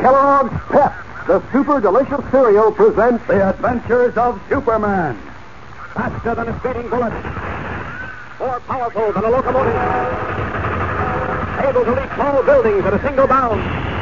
Kellogg's Pep, the super delicious cereal, presents The Adventures of Superman. Faster than a speeding bullet. More powerful than a locomotive. Able to leap tall buildings at a single bound.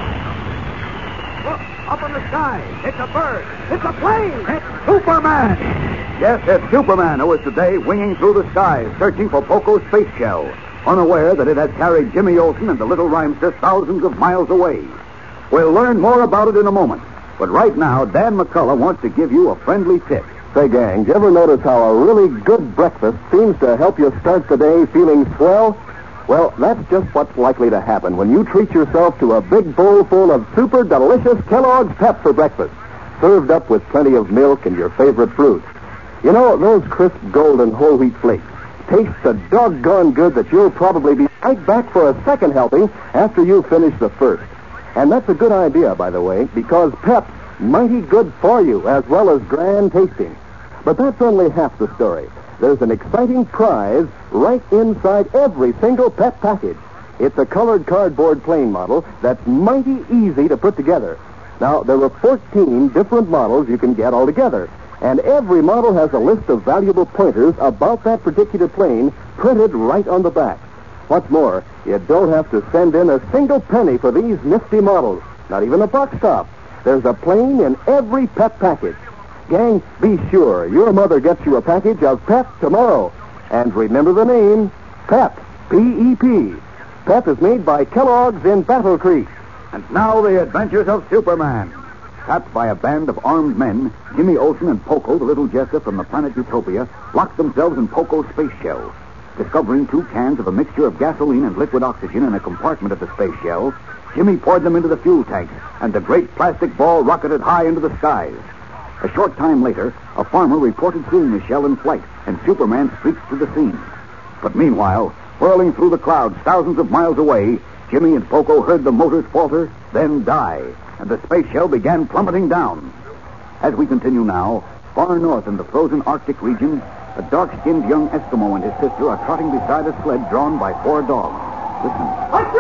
Look, up in the sky. It's a bird. It's a plane. It's Superman. Yes, it's Superman who is today winging through the skies, searching for Poco's space shell, unaware that it has carried Jimmy Olsen and the Little Rhymester thousands of miles away. We'll learn more about it in a moment. But right now, Dan McCullough wants to give you a friendly tip. Say, gang, do you ever notice how a really good breakfast seems to help you start the day feeling swell? Well, that's just what's likely to happen when you treat yourself to a big bowl full of super delicious Kellogg's Pep for breakfast, served up with plenty of milk and your favorite fruits. You know, those crisp golden whole wheat flakes taste so doggone good that you'll probably be right back for a second helping after you finish the first. And that's a good idea, by the way, because Pep's mighty good for you as well as grand tasting. But that's only half the story. There's an exciting prize right inside every single Pep package. It's a colored cardboard plane model that's mighty easy to put together. Now, there are 14 different models you can get altogether, and every model has a list of valuable pointers about that particular plane printed right on the back. What's more, you don't have to send in a single penny for these nifty models, not even a box top. There's a plane in every Pep package. Gang, be sure your mother gets you a package of Pep tomorrow. And remember the name, Pep, P-E-P. Pep is made by Kellogg's in Battle Creek. And now the adventures of Superman. Trapped by a band of armed men, Jimmy Olsen and Poco, the little jester from the planet Utopia, locked themselves in Poco's space shell. Discovering 2 cans of a mixture of gasoline and liquid oxygen in a compartment of the space shell, Jimmy poured them into the fuel tank, and the great plastic ball rocketed high into the skies. A short time later, a farmer reported seeing the shell in flight, and Superman streaked to the scene. But meanwhile, whirling through the clouds thousands of miles away, Jimmy and Poco heard the motors falter, then die, and the space shell began plummeting down. As we continue now, far north in the frozen Arctic region, a dark-skinned young Eskimo and his sister are trotting beside a sled drawn by 4 dogs. Listen. Mike!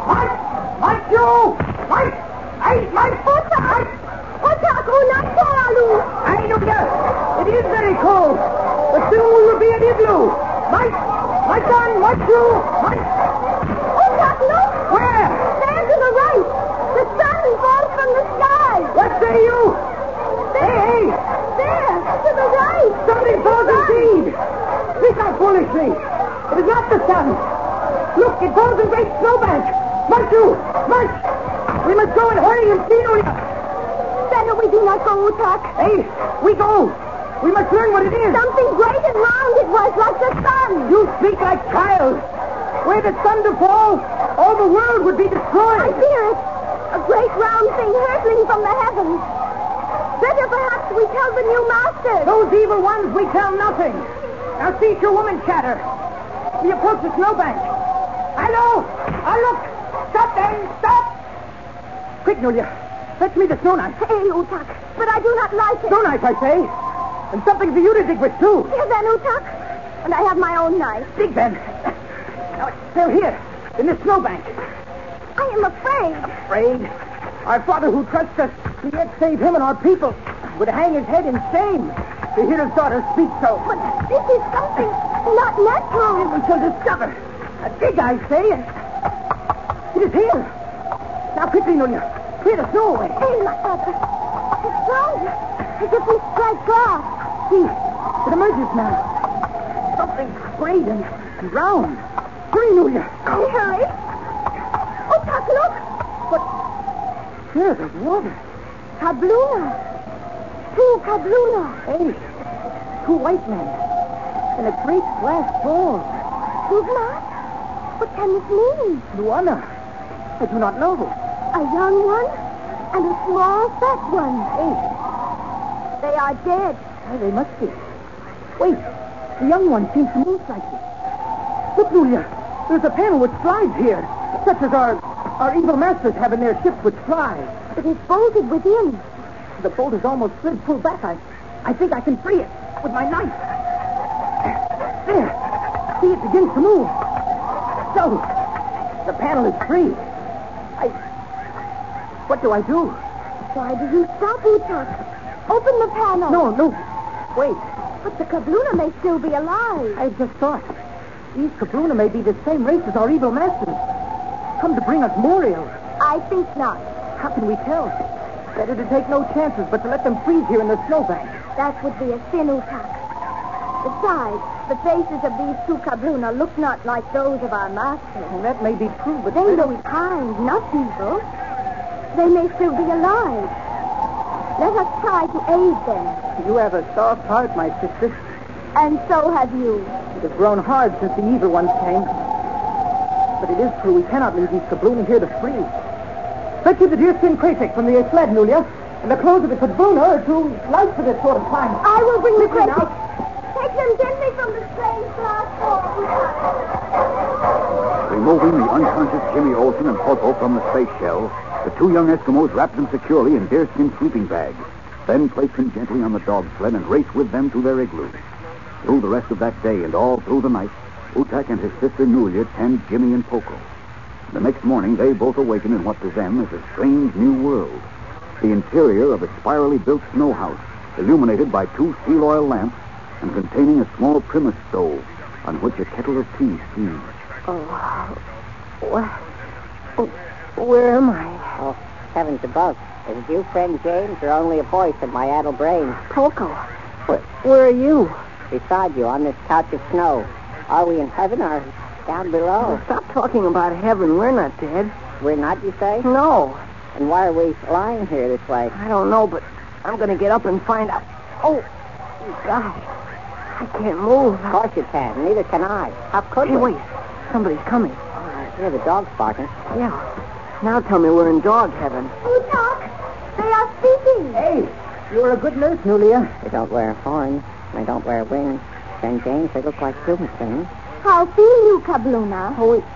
Hey, Mike! I know that. It is very cold. But soon we will be at igloo. Mike! My son! Mike! Look! Where? There to the right. The sun falls from the sky. What say you? Hey! There, to the right. Something falls indeed. Speak out foolishly. It is not the sun. Look, it falls in great snowbank. March! We must go and hurry and see Nulia. Better we do not go, Utak. Hey, we go. We must learn what it is. Something great and round it was, like the sun. You speak like child. Were the sun to fall, all the world would be I destroyed. fear it. A great round thing hurtling from the heavens. Better perhaps we tell the new master. Those evil ones, we tell nothing. Now cease your woman chatter. We approach the snowbank. Hello! Look! Stop then! Stop! Quick, Nulia. Fetch me the snow knife. Hey, Utak, but I do not like it. Snow knife, I say. And something for you to dig with, too. Here then, Utak. And I have my own knife. Dig then. Now, it's still here, in the snowbank. I am afraid. Afraid? Our father who trusts us to yet save him and our people would hang his head in shame to hear his daughter speak so. But this is something not natural. We shall discover. Dig, I say, and it is here. Now, quickly, Nulia. Clear the snow away. Hey, Utak. It's strong. As if we strike glass. See, it emerges now. Something great and round. Hurry, Nulia. Hurry. Utak, look. But here, there's water. Kabluna. 2 kabluna. Hey, 2 white men. In a great glass ball. Sugma? What can this mean? Luana. I do not know. A young one and a small, fat one. Hey. They are dead. Oh, they must be. Wait. The young one seems to move slightly. Look, Nulia. There's a panel which slides here, such as our evil masters have in their ships which fly. It is bolted within. The bolt is almost slid full back. I think I can free it with my knife. There. See, it begins to move. So, the panel is free. What do I do? Why do you stop, Utak? Open the panel. No. Wait. But the Kabluna may still be alive. I just thought. These Kabluna may be the same race as our evil masters. Come to bring us Muriel. I think not. How can we tell? Better to take no chances, but to let them freeze here in the snowbank. That would be a sin, Utak. Besides, the faces of these two Kabluna look not like those of our masters. And that may be true, but They look kind, not evil. They may still be alive. Let us try to aid them. You have a soft heart, my sister. And so have you. It has grown hard since the evil ones came. But it is true, we cannot leave these Kabluna here to freeze. Fetch you the deerskin kraytik from the sled, Nulia, and the clothes of the Kabluna are too light for this sort of climb. I will bring the Quickly kraytik. now. Take them gently from the strange platform. Removing the unconscious Jimmy Olsen and Poco from the space shell, the two young Eskimos wrapped them securely in deerskin sleeping bags, then placed them gently on the dog sled and raced with them to their igloo. Through the rest of that day and all through the night, Utak and his sister Nulia tend Jimmy and Poco. The next morning, they both awaken in what to them is a strange new world. The interior of a spirally built snow house, illuminated by two steel oil lamps and containing a small Primus stove on which a kettle of tea steams. Where am I? Oh, heavens above. Is it you, friend James, or only a voice in my addle brain? Poco. Where are you? Beside you on this couch of snow. Are we in heaven or down below? Stop talking about heaven. We're not dead. We're not, you say? No. And why are we lying here this way? I don't know, but I'm going to get up and find out. Oh, gosh. I can't move. Of course you can. Neither can I. How could Hey, we? wait. Somebody's coming. I hear the dogs barking. Yeah. Now tell me we're in dog heaven. Utak, they are speaking. Hey, you're a good nurse, Nulia. They don't wear horns. They don't wear wings. Friend James, they look like human things. How feel you, Kabluna?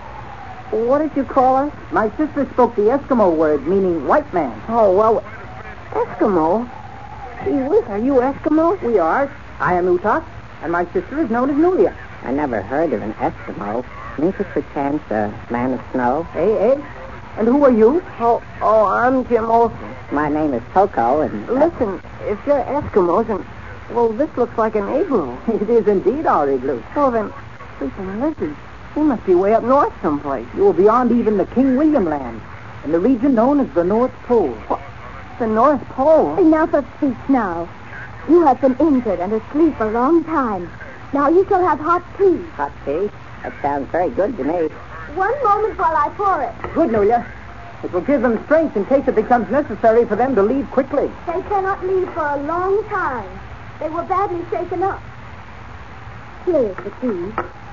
What did you call us? My sister spoke the Eskimo word, meaning white man. Oh, well, Eskimo? Gee whiz, are you Eskimo? We are. I am Utak, and my sister is known as Nulia. I never heard of an Eskimo. Means it perchance a man of snow. Hey. And who are you? Oh, I'm Jim Olsen. My name is Poco, and... Listen, if you're Eskimos, and... Well, this looks like an igloo. It is indeed our igloo. Oh, then, sleeping lizards. We must be way up north someplace. You are beyond even the King William Land, in the region known as the North Pole. What? The North Pole? Enough of speech now. You have been injured and asleep a long time. Now you shall have hot tea. Hot tea? That sounds very good to me. One moment while I pour it. Good, Nulia. It will give them strength in case it becomes necessary for them to leave quickly. They cannot leave for a long time. They were badly shaken up. Here is the tea.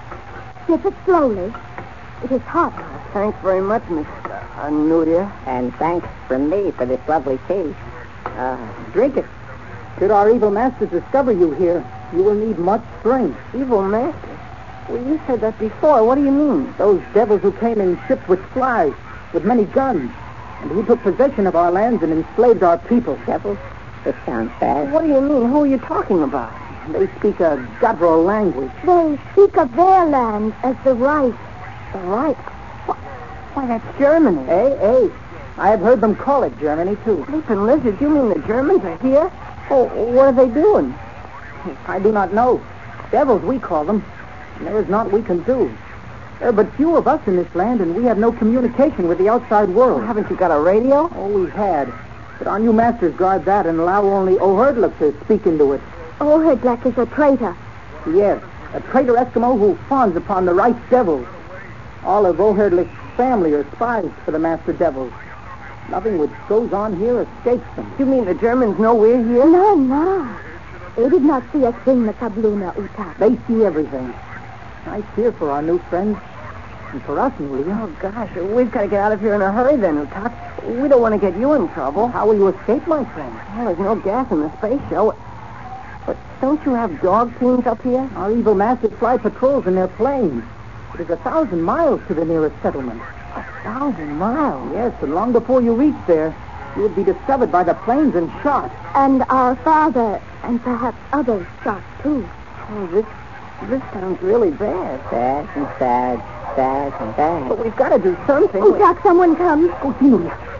Sip it slowly. It is hot. Thanks very much, Miss Nulia. And thanks from me for this lovely tea. Drink it. Should our evil masters discover you here, you will need much strength. Evil masters? Well, you said that before. What do you mean? Those devils who came in ships with flies, with many guns, and who took possession of our lands and enslaved our people. Devils? This sounds bad. What do you mean? Who are you talking about? They speak a guttural language. They speak of their land as the Reich. The Reich? Why, that's Germany. Hey. I have heard them call it Germany, too. Sleeping lizards? You mean the Germans are here? Oh, what are they doing? I do not know. Devils, we call them. And there is naught we can do. There are but few of us in this land, and we have no communication with the outside world. Well, haven't you got a radio? Oh, we had. But our new masters guard that and allow only O'Herdluck to speak into it. O'Herdluck is a traitor. Yes, a traitor Eskimo who fawns upon the Reich devils. All of O'Herdluck's family are spies for the master devils. Nothing which goes on here escapes them. You mean the Germans know we're here? No. They did not see us bring the Kabluna, Utak. They see everything. I fear for our new friends. And for us, Nulia. Oh, gosh. We've got to get out of here in a hurry then, Utak. We don't want to get you in trouble. How will you escape, my friend? Well, there's no gas in the space shell. But don't you have dog teams up here? Our evil masters fly patrols in their planes. It is 1,000 miles to the nearest settlement. 1,000 miles? Yes, and long before you reach there, you would be discovered by the planes and shot. And our father, and perhaps others shot, too. Oh, this sounds really bad. Bad and sad, sad and bad. But we've got to do something. Utak, someone comes. Go see, Nulia.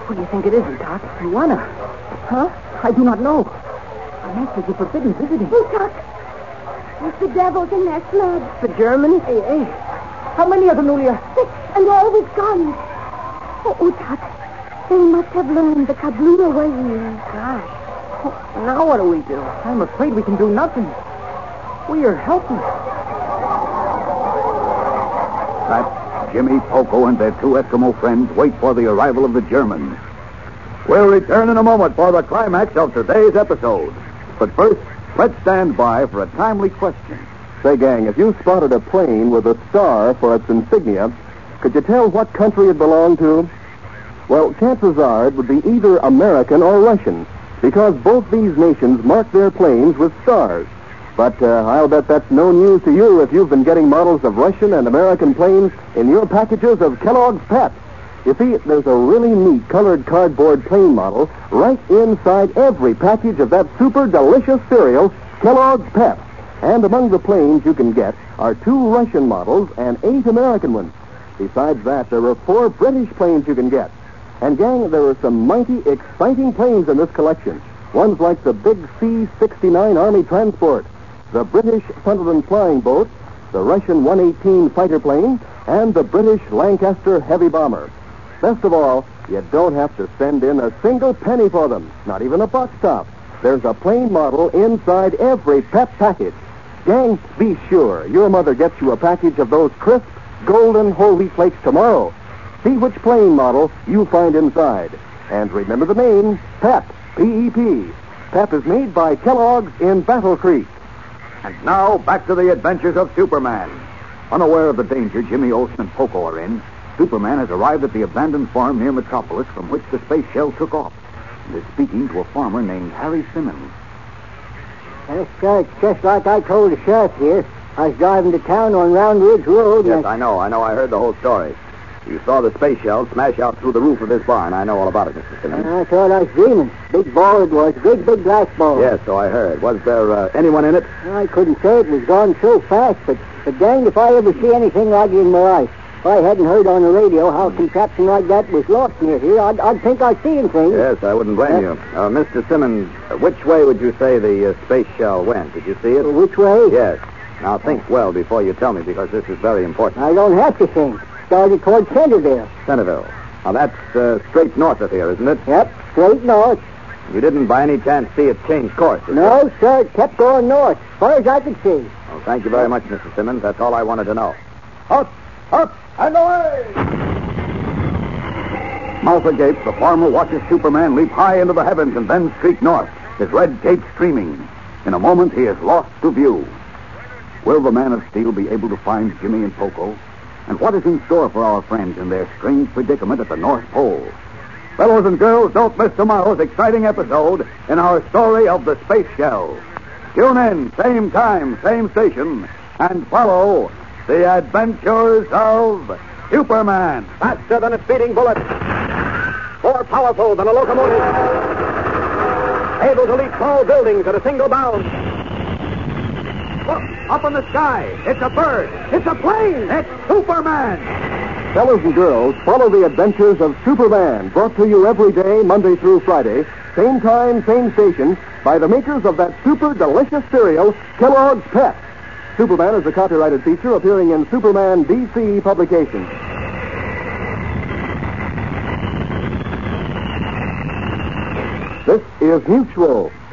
What do you think it is, Doc? Juana. Huh? I do not know. Our masters are forbidden visiting. Doc, there's the devils in their sled. The Germans? Hey. How many of them, Julia? 6, and all with guns. Oh, Doc, they must have learned the Kabloola way. Gosh. Now what do we do? I'm afraid we can do nothing. We are helpless. Pat, Jimmy, Poco, and their 2 Eskimo friends wait for the arrival of the Germans. We'll return in a moment for the climax of today's episode. But first, let's stand by for a timely question. Say, gang, if you spotted a plane with a star for its insignia, could you tell what country it belonged to? Well, chances are it would be either American or Russian, because both these nations mark their planes with stars. But I'll bet that's no news to you if you've been getting models of Russian and American planes in your packages of Kellogg's Pep. You see, there's a really neat colored cardboard plane model right inside every package of that super delicious cereal, Kellogg's Pep. And among the planes you can get are 2 Russian models and 8 American ones. Besides that, there are 4 British planes you can get. And, gang, there are some mighty exciting planes in this collection. Ones like the big C-69 Army transport, the British Sunderland flying boat, the Russian 118 fighter plane, and the British Lancaster heavy bomber. Best of all, you don't have to send in a single penny for them, not even a box top. There's a plane model inside every Pep package. Gang, be sure your mother gets you a package of those crisp, golden whole wheat flakes tomorrow. See which plane model you find inside. And remember the name, Pep, P-E-P. Pep is made by Kellogg's in Battle Creek. And now, back to the adventures of Superman. Unaware of the danger Jimmy Olsen and Poco are in, Superman has arrived at the abandoned farm near Metropolis from which the space shell took off, and is speaking to a farmer named Harry Simmons. It's just like I told the sheriff here. I was driving to town on Round Ridge Road. Yes, I know. I heard the whole story. You saw the space shell smash out through the roof of this barn. I know all about it, Mr. Simmons. I thought I was dreaming. Big ball it was. Big glass ball. Yes, so I heard. Was there anyone in it? I couldn't say it was gone so fast, but dang if I ever see anything like it in my life. If I hadn't heard on the radio how a contraption like that was lost near here, I'd think I'd seen things. Yes, I wouldn't blame you. Mr. Simmons, which way would you say the space shell went? Did you see it? Which way? Yes. Now think well before you tell me, because this is very important. I don't have to think. Started toward Centerville. Centerville. Now that's straight north of here, isn't it? Yep, straight north. You didn't by any chance see it change course, did you? No, sir. It kept going north, as far as I could see. Well, thank you very much, Mr. Simmons. That's all I wanted to know. Up, and away! Mouth agape, the farmer watches Superman leap high into the heavens and then streak north, his red cape streaming. In a moment, he is lost to view. Will the Man of Steel be able to find Jimmy and Poco? And what is in store for our friends in their strange predicament at the North Pole? Fellows and girls, don't miss tomorrow's exciting episode in our story of the space shell. Tune in, same time, same station, and follow the adventures of Superman. Faster than a speeding bullet. More powerful than a locomotive. Able to leap tall buildings at a single bound. Look, up in the sky. It's a bird. It's a plane. It's Superman. Fellows and girls, follow the adventures of Superman, brought to you every day, Monday through Friday, same time, same station, by the makers of that super delicious cereal, Kellogg's Pep. Superman is a copyrighted feature appearing in Superman DC publications. This is Mutual,